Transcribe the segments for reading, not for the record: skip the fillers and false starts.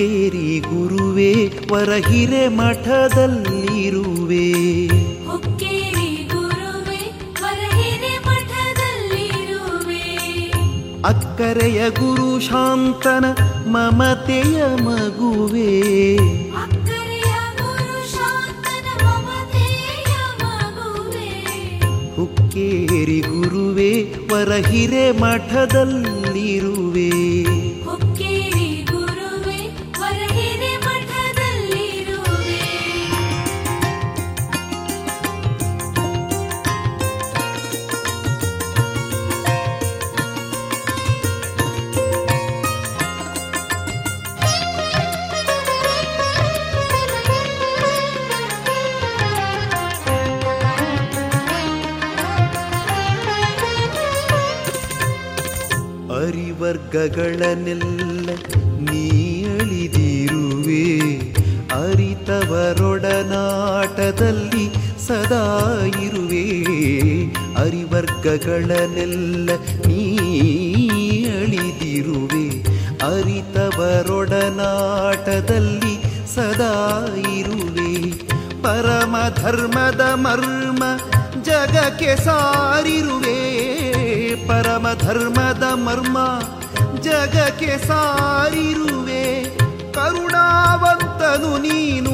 ಹುಕ್ಕೇರಿ ಗುರುವೇ ವರಹಿರೆ ಮಠದಲ್ಲಿರುವೆ. ಹುಕ್ಕೇರಿ ಗುರುವೇ ವರಹಿರೆ ಮಠದಲ್ಲಿರುವೆ. ಅಕ್ಕರೆಯ ಗುರು ಶಾಂತನ ಮಮತೆಯ ಮಗುವೆ. ಅಕ್ಕರೆಯ ಗುರು ಶಾಂತನ ಮಮತೆಯ ಮಗುವೆ. ಹುಕ್ಕೇರಿ ಗುರುವೇ ವರಹಿರೆ ಮಠದಲ್ಲಿರುವೆ. ಹುಕ್ಕೇರಿ ಗುರುವೇ ವರಹಿರೆ ಮಠದಲ್ಲಿರುವೆ. ಅರಿವರ್ಗಗಳನ್ನೆಲ್ಲ ನೀ ಅಳಿದಿರುವೆ. ಅರಿತವರೊಡನಾಟದಲ್ಲಿ ಸದಾ ಇರುವೆ. ಅರಿವರ್ಗಗಳನ್ನೆಲ್ಲ ನೀ ಅಳಿದಿರುವೆ. ಅರಿತವರೊಡನಾಟದಲ್ಲಿ ಸದಾ ಇರುವೆ. ಪರಮ ಧರ್ಮದ ಮರ್ಮ ಜಗಕ್ಕೆ ಸಾರಿರುವೆ. ಪರಮ ಧರ್ಮದ ಮರ್ಮ ಜಗಕ್ಕೆ ಸಾರಿರುವೆ. ಕರುಣಾವಂತನು ನೀನು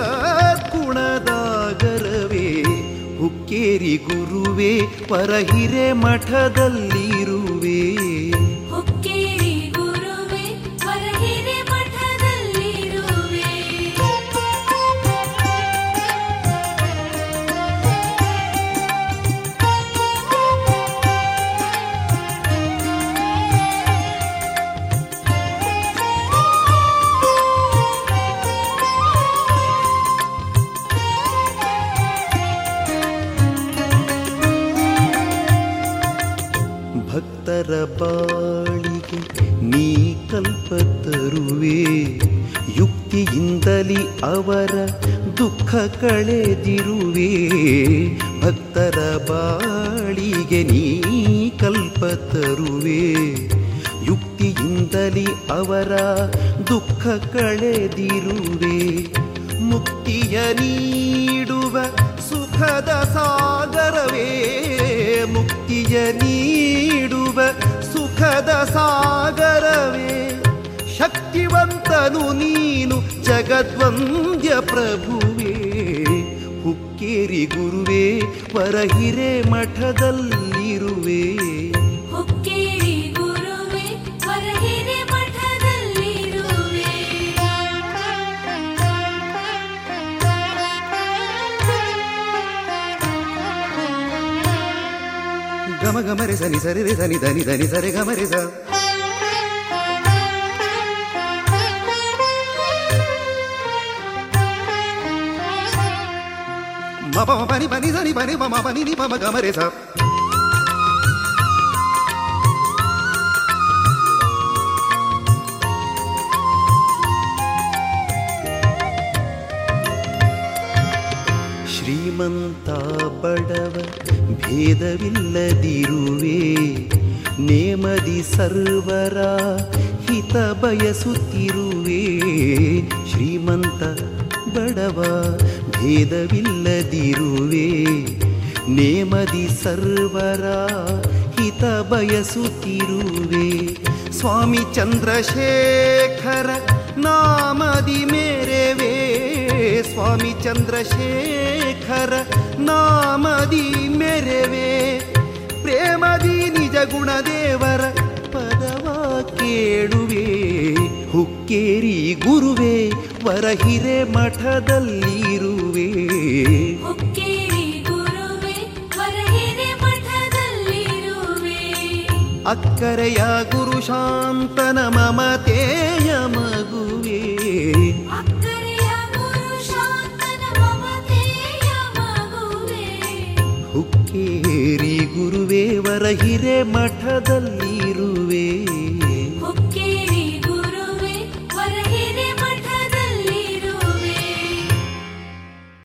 ಸದ್ಗುಣದಾಗರವೇ. ಹುಕ್ಕೇರಿ ಗುರುವೇ ವರಹಿರೆ ಮಠದಲ್ಲಿರುವೆ. ಹುಕ್ಕೇರಿ ಗುರುವೇ ವರಹಿರೆ ಮಠದಲ್ಲಿರುವೆ. ಭಕ್ತರ ಬಾಳಿಗೆ ನೀ ಕಲ್ಪತರುವೆ. ಯುಕ್ತಿಯಿಂದಲಿ ಅವರ ದುಃಖ ಕಳೆದಿರುವೆ. ಭಕ್ತರ ಬಾಳಿಗೆ ನೀ ಕಲ್ಪತರುವೆ. ಯುಕ್ತಿಯಿಂದಲಿ ಅವರ ದುಃಖ ಕಳೆದಿರುವೆ. ಮುಕ್ತಿಯ ನೀಡುವ ಸುಖದ ಸಾಗರವೇ. ಮುಕ್ತಿಯ ನೀಡುವ ಸುಖದ ಸಾಗರವೇ. ಶಕ್ತಿವಂತನು ನೀನು ಜಗದ್ವಂದ್ಯ ಪ್ರಭುವೇ. ಹುಕ್ಕೇರಿ ಗುರುವೇ ವರಹಿರೆ ಮಠದಲ್ಲಿರುವೆ. ಹುಕ್ಕೇರಿ ಗುರುವೇ ವರಹಿರೆ ಮಠದಲ್ಲಿರುವೆ. ಗಮ ಗಮರೆ ಸನಿ ಸರಿ ರೆ ಸನಿ ಧನಿ ಧನಿ ಸರೆ ಗಮರೆ ಸ. ಮ ಪ ಪನಿ ಪನಿ ಸನಿ ಪನಿ ಪ ಮ ಪನಿ ನಿ ಪ ಮ ಗಮರೆ ಸ. ಶ್ರೀಮಂತ ಬಡವ ಭೇದವಿಲ್ಲದಿರುವೆ. ನೇಮದಿ ಸರ್ವರ ಹಿತ ಬಯಸುತ್ತಿರುವೆ. ಶ್ರೀಮಂತ ಬಡವ ಭೇದವಿಲ್ಲದಿರುವೆ. ನೇಮದಿ ಸರ್ವರ ಹಿತ ಬಯಸುತ್ತಿರುವೆ. ಸ್ವಾಮಿ ಚಂದ್ರಶೇಖರ ನಾಮದಿ ಮೇರೆವೆ. ಸ್ವಾಮಿ ಚಂದ್ರಶೇಖರ ನಾಮದಿ ಮೆರೆವೆ. ಪ್ರೇಮದಿ ನಿಜ ಗುಣದೇವರ ಪದವ ಕೇಳುವೆ. ಹುಕ್ಕೇರಿ ಗುರುವೇ ವರಹಿರೆ ಮಠದಲ್ಲಿರುವೆ. ಹುಕ್ಕೇರಿ ಗುರುವೇ ವರಹಿರೆ ಮಠದಲ್ಲಿರುವೆ. ಅಕ್ಕರೆಯ ಗುರು ಶಾಂತನ ಮಮತೆಯ ಮಗುವೆ. ಅಕ್ಕರೆಯ ಗುರು ಶಾಂತನ ಮಮತೆಯ ಮಗುವೆ. ಹುಕ್ಕೇರಿ ಗುರುವೇ ವರಹಿರೆ ಮಠದಲ್ಲಿರುವೆ.